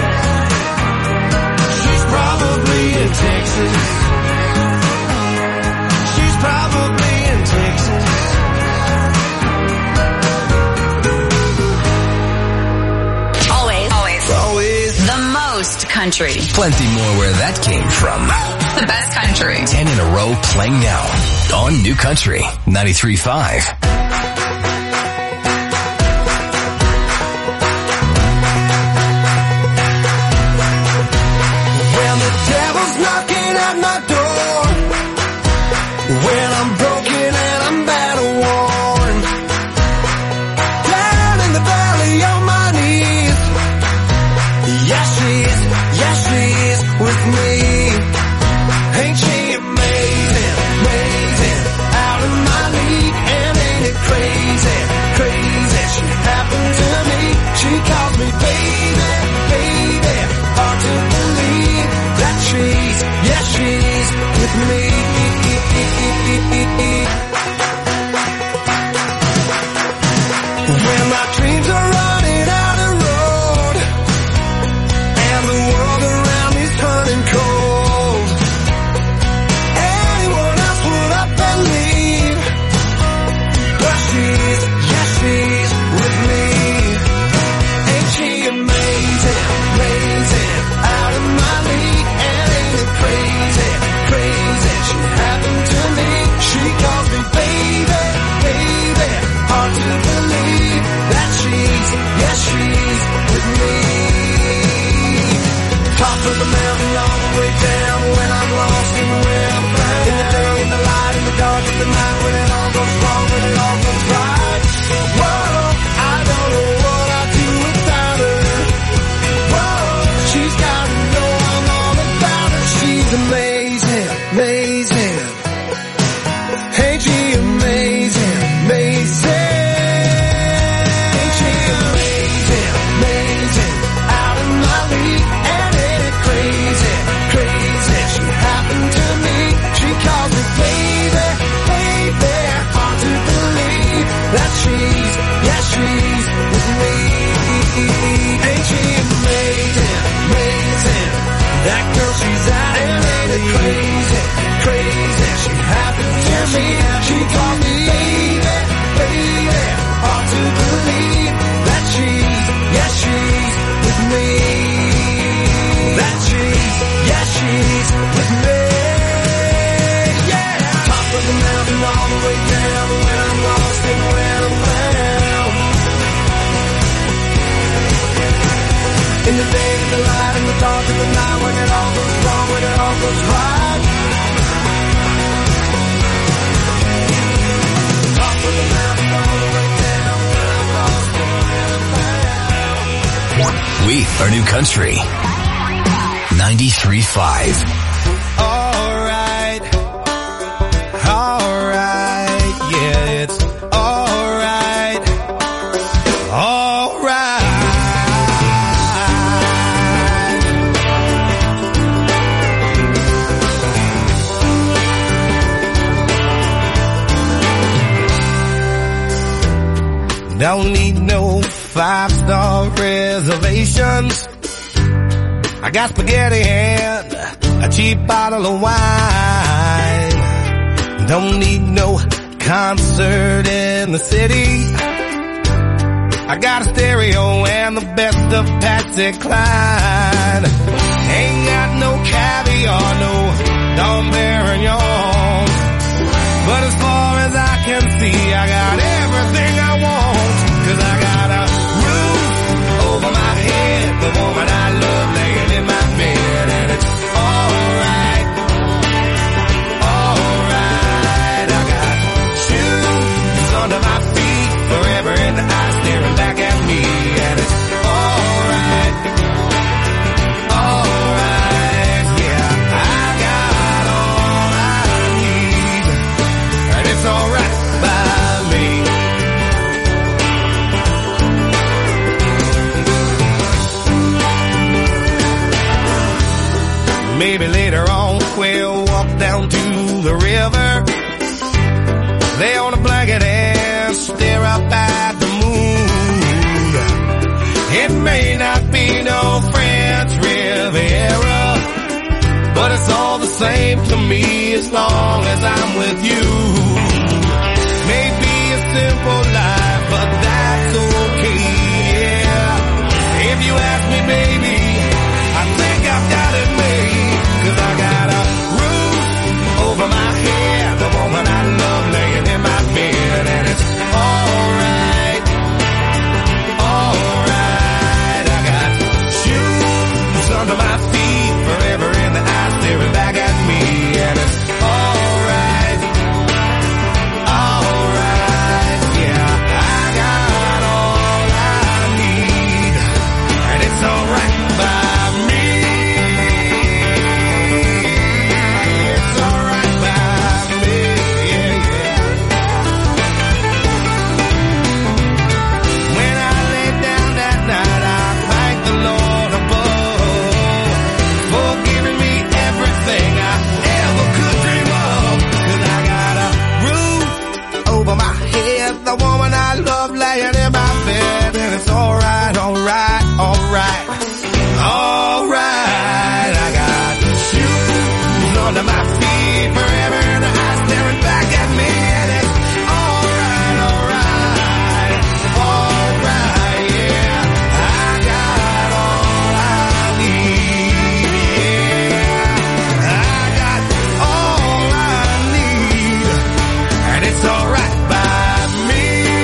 She's probably in Texas. She's probably in Texas. Always. The most country. Plenty more where that came from. The best country. 10 in a row playing now on New Country 93.5. When the devil's knocking at my door, when I'm broken and I'm battle worn, down in the valley on my knees, yes she's with me. Ain't she amazing, amazing, out of my league, and ain't it crazy, crazy, she happened to me. She calls me baby, baby, hard to believe that she's with me. When my dreams are running out of road and the world around me's turning cold, anyone else would up and leave, but she's with me. Ain't she amazing, amazing, out of my league, and ain't it crazy, crazy, she happened to me. She calls me baby, baby, hard to believe that she's with me. Top of the mountain all the way down, when I'm lost in the web, in the day, in the light, in the dark, in the night, when it all goes wrong, when it all goes right. In the day, in the light, in the dark, in the night, when it all goes wrong, when it all goes right. Top of the mountain, all the way down, We are New Country 93.5. Alright, yeah, it's alright, alright. Don't need no 5-star reservations. I got spaghetti and a cheap bottle of wine. Don't need no concert in the city. I got a stereo and the best of Patsy Cline. Ain't got no caviar, no Dom Perignon. But as far as I can see, I got everything I want. 'Cause I got a roof over my head, the woman I love laying in my bed, and it's alright, alright. I got shoes under my feet, forever in the eye staring back at me, and it's alright, alright. Yeah, I got all I need, and it's alright by me. Maybe later on we'll walk down to the river, lay on a blanket and stare up at the moon. It may not be no French Riviera, but it's all the same to me as long as I'm with you. Maybe a simple life, but that's okay, yeah. If you ask me, baby, I think I've got it made. 'Cause I got a roof over my head, the woman I love laying in my bed, and it's alright, alright. I got shoes under my feet, forever in the eye staring back at me, and it's alright, alright. Yeah, I got all I need, and it's alright by me. The woman I love laying in my bed, and it's alright, alright, alright, alright. I got shoes under my feet, forever in the eye staring back at me, and it's alright, alright, alright, yeah. I got all I need, yeah. I got all I need, and it's alright by me.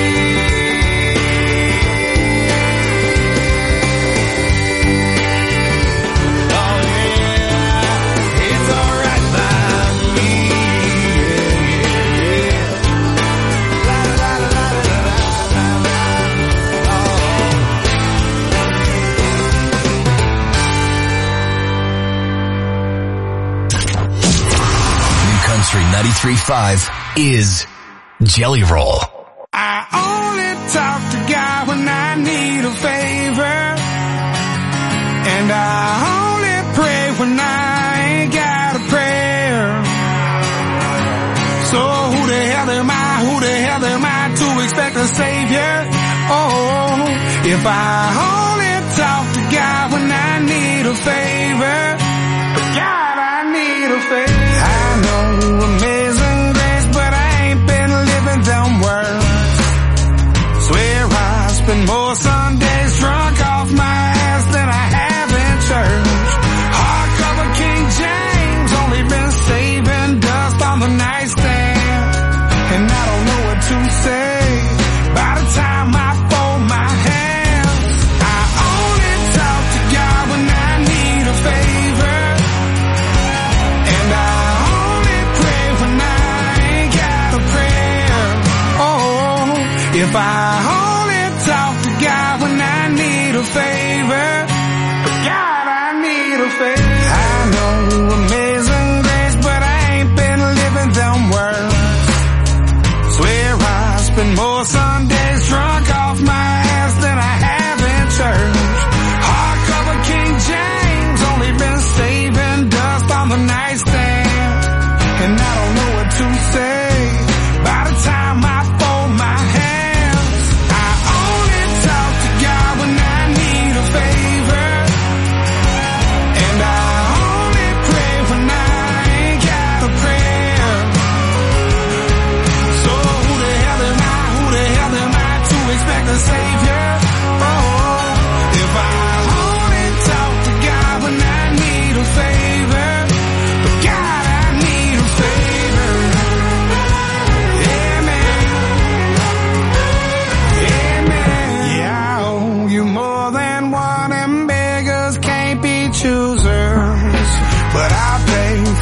New Country 93.5 is Jelly Roll. I only talk to God when I need a favor, and I only pray when I ain't got a prayer. So who the hell am I to expect a savior? Oh, if I only talk to God when I need a favor, God, I need a favor. I know amazing grace, but I ain't been living them words. Swear I spend more Sundays drunk off my ass than I have in church. Hardcover King James, only been saving dust on the nightstand, and I don't know what to say by the time I fold my hands. I only talk to God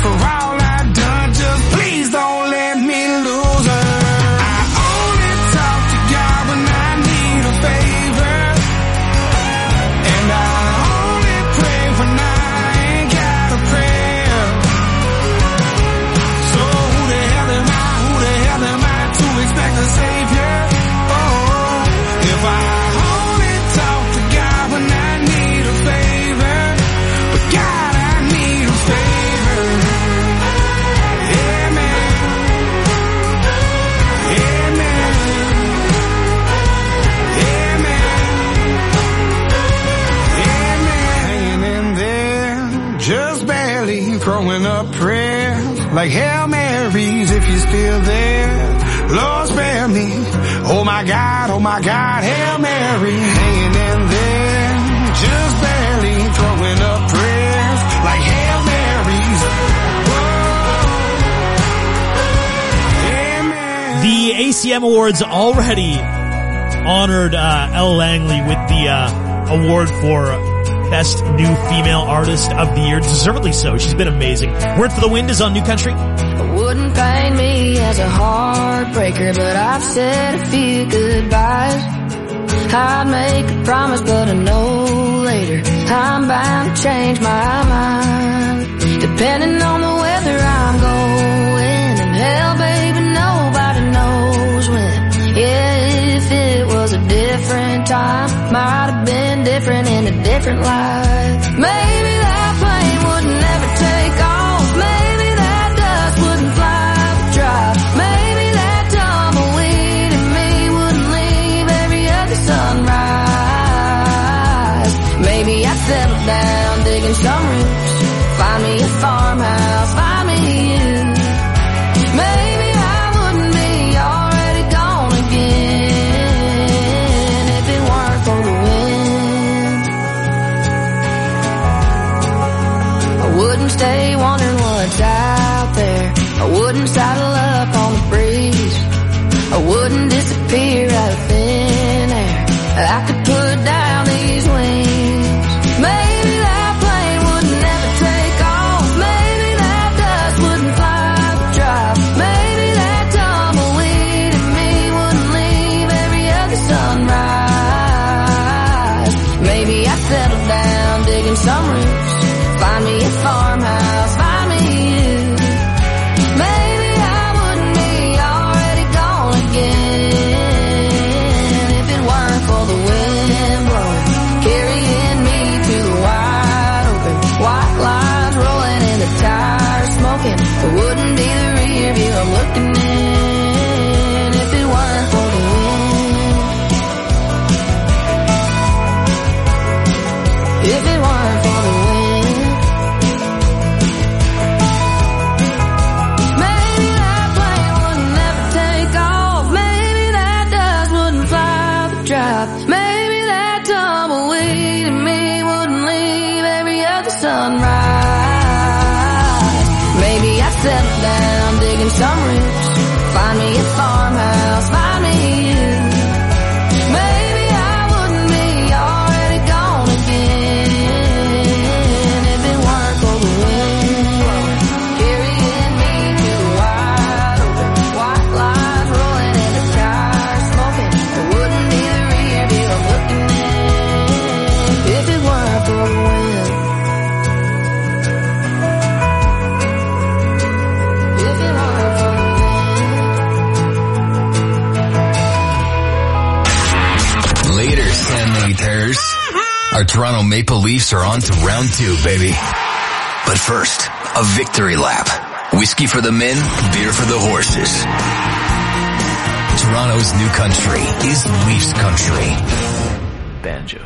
for all I've done. Just please don't let me lose her. I only talk to God when I need a favor, and I only pray when I ain't got a prayer. So who the hell am I to expect a savior? Oh, if I only talk to God when I need a favor, but God, I need a favor. Amen. Amen. Amen. Hanging in there, just barely throwing up prayers like Hail Marys if you're still there. Lord, spare me. Oh my God, Hail Mary. Hanging in there, just barely throwing up prayers like Hail Marys. Whoa. Amen. The ACM Awards already honored Elle Langley with the award for Best New Female Artist of the Year. Deservedly so. She's been amazing. Word for the Wind is on New Country. Wouldn't paint me as a heartbreaker, but I've said a few goodbyes. I'd make a promise, but I know later I'm bound to change my mind. Depending on the weather I'm going, and hell, baby, nobody knows when. Yeah, if it was a different time, might have been different in a different life. Maybe that plane would never take off. Maybe that dust wouldn't fly the drive. Maybe that tumbleweed in me wouldn't leave every other sunrise. Maybe I'd settle down digging some roots, find me a farmhouse, find me you. Maybe I wouldn't be already gone again if it weren't for the wind. I wouldn't stay wondering what's out there. I wouldn't saddle up on the breeze. I wouldn't disappear out of thin air. I could put down these wings. Maybe that plane would never take off. Maybe that dust wouldn't fly the drive. Maybe that tumbleweed in me wouldn't leave every other sunrise. Maybe I'd settle down digging some roots, find me a farmhouse, find me you. Maybe I wouldn't be already gone again if it weren't for the wind blowing, carrying me to the wide open, white lines rolling and the tires smoking. It wouldn't be the rear view I'm looking in if it weren't for the wind. If it weren't for the wind. Maybe that plane would never take off. Maybe that dust wouldn't fly the drive. Maybe that tumbleweed in me wouldn't leave every other sunrise. Maybe I'd settle down digging some roots, find me a farmhouse, find me you. Maybe I wouldn't be already gone again if it weren't for the wind carrying me to the wide open, white lines rolling and the tires smoking. It wouldn't be the rear view I'm looking in if it weren't for the wind. If it weren't for the wind. Later, Senators. Our Toronto Maple Leafs are on to round 2, baby. But first, a victory lap. Whiskey for the men, beer for the horses. Toronto's new country is Leafs country. Banjo.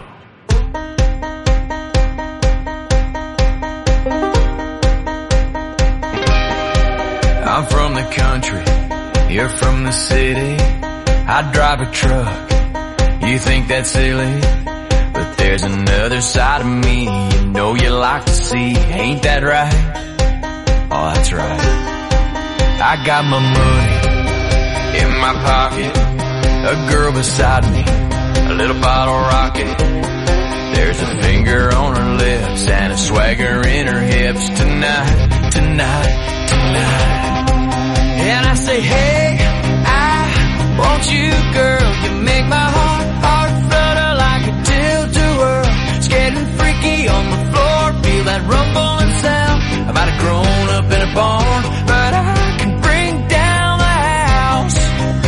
I'm from the country, you're from the city. I drive a truck, you think that's silly, but there's another side of me you know you like to see. Ain't that right? Oh, that's right. I got my money in my pocket, a girl beside me, a little bottle rocket. There's a finger on her lips and a swagger in her hips tonight. tonight, tonight. And I say, hey, I want you, girl. You make my heart flutter like a tilt-a-whirl. It's getting freaky on the floor. Feel that rumbling sound. I might have grown up in a barn, but I can bring down the house.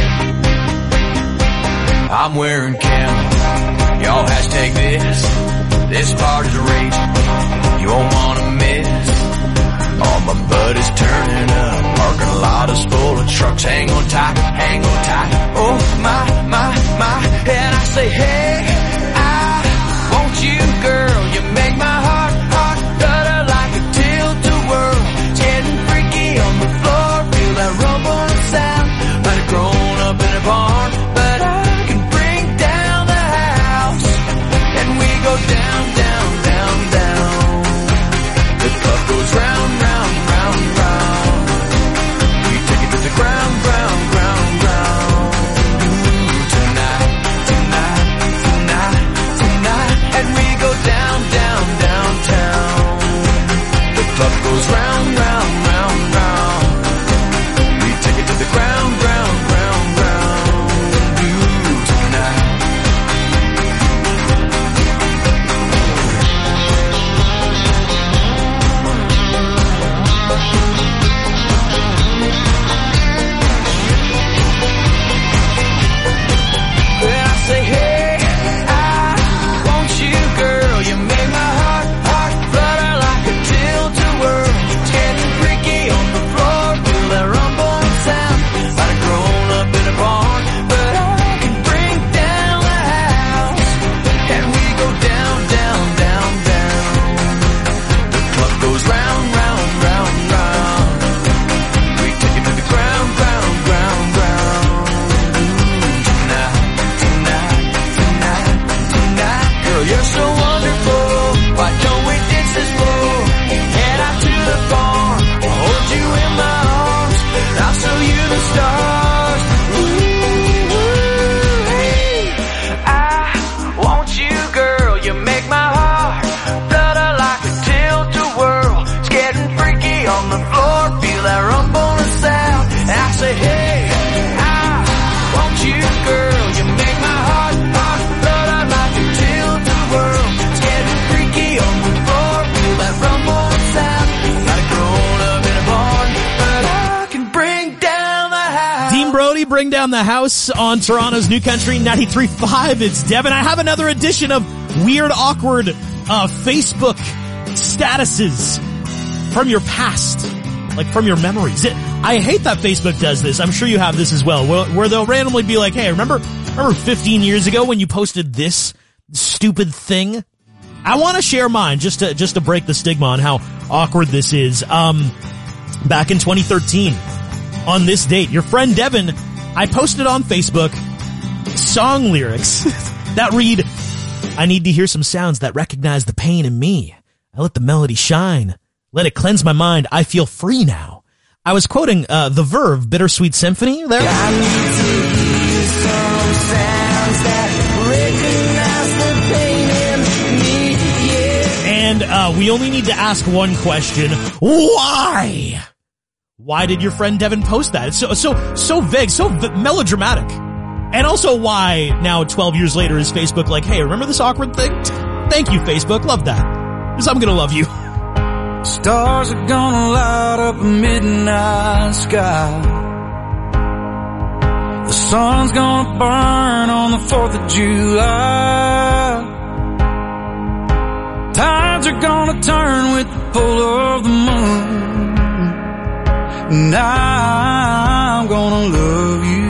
I'm wearing camo. Y'all hashtag this. This party's raging. You won't wanna miss. All my buddies turning up. Parking lot is full of trucks. Hang on tight, hang on tight. Oh my. And I say, hey, I want you, girl. You make my heart flutter like a tilt-a-whirl. It's getting freaky on the floor. Feel that rumbling sound. Might have grown up in a barn, but I can bring down the house. And we go down, down, down, down. The club goes round, round, round, round. We take it to the ground, ground, ground, ground. Tonight, tonight, tonight, tonight. And we go down, down, downtown. The club goes round, round, round, round. We take it to the ground, ground, ground, ground. Tonight. And I say, hey, I want you, girl. You make my heart flutter like a tilt-a-whirl. It's getting freaky on the floor. Feel that rumbling sound. Might have grown up in a barn, but I can bring down the house. And we go down, down, down, down. The club goes round, round, round, round. We take it to the ground, ground, ground, ground. Tonight, tonight, tonight, tonight. Girl, you're so wonderful. Why don't we ditch this floor? Head out to the farm. I'll hold you in my arms. And I'll show you the stars. Ooh, hey. I want you, girl. You make my heart flutter like a tilt-a-whirl. It's getting freaky on the floor. Feel that rumbling sound. And I say, hey, I want you, girl. You make my heart flutter like a tilt-a-whirl. It's getting freaky on the floor. Feel that rumbling sound. Might have grown up in a barn, but I can bring down the house. Dean Brody, bring down the house on Toronto's New Country 93.5. It's Devin. I have another edition of weird, awkward Facebook statuses from your past, like from your memories. I hate that Facebook does this. I'm sure you have this as well, where they'll randomly be like, hey, remember 15 years ago when you posted this stupid thing? I want to share mine just to break the stigma on how awkward this is. Back in 2013, on this date, your friend Devin, I posted on Facebook song lyrics that read, I need to hear some sounds that recognize the pain in me. I let the melody shine. Let it cleanse my mind. I feel free now. I was quoting The Verve, Bittersweet Symphony there. I need to hear some sounds that recognize the pain in me, yeah. And we only need to ask one question. Why? Why did your friend Devin post that? It's so vague, so melodramatic. And also why now 12 years later is Facebook like, hey, remember this awkward thing? Thank you, Facebook. Love that. Because I'm gonna love you. Stars are gonna light up a midnight sky. The sun's gonna burn on the 4th of July. Tides are gonna turn with the pull of the moon. And I'm gonna love you.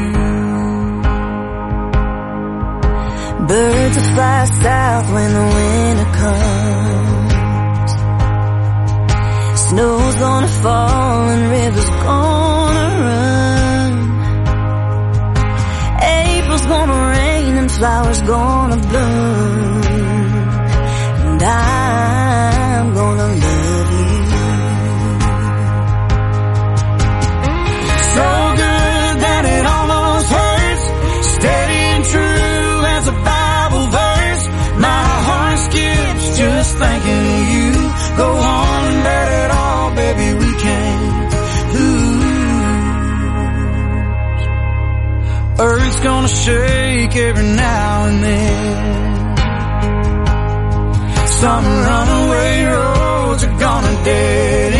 Birds will fly south when the winter comes. Snow's gonna fall and rivers gonna run. April's gonna rain and flowers gonna bloom. And I'm gonna love you. So good that it almost hurts. Steady and true as a Bible verse. My heart skips just thinking of you. Go on and let it all, baby, we can heart's gonna shake every now and then. Some runaway roads are gonna dead